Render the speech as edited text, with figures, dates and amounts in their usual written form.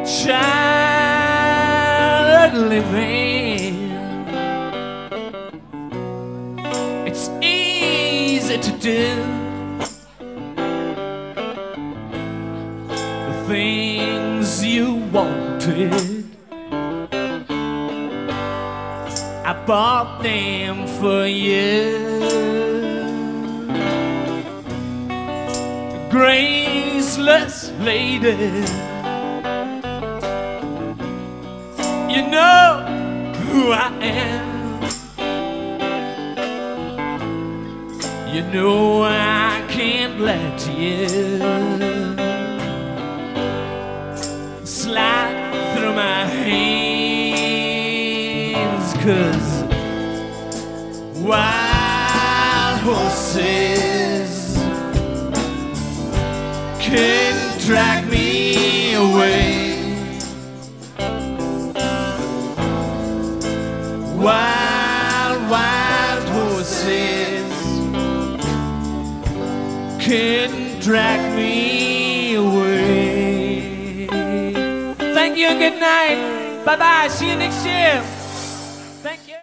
child living. It's easy to do the things you wanted. I bought them for you. Graceless lady, you know who I am. You know I can't let you slide through my hands, 'cause wild horses can drag me away. Wild, wild horses can drag me away. Thank you and good night. Bye-bye. See you next year.